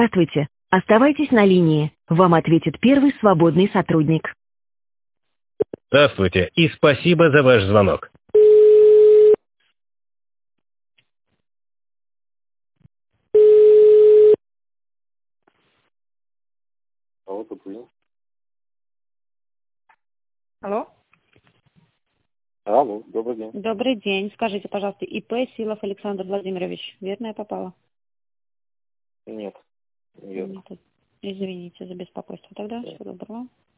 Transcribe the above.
Здравствуйте. Оставайтесь на линии. Вам ответит первый свободный сотрудник. Здравствуйте и спасибо за ваш звонок. Алло, Патрулин. Алло. Алло, добрый день. Добрый день. Скажите, пожалуйста, ИП Силов Александр Владимирович. Верно я попала? Нет, нет. Извините за беспокойство тогда. Нет. Всего доброго.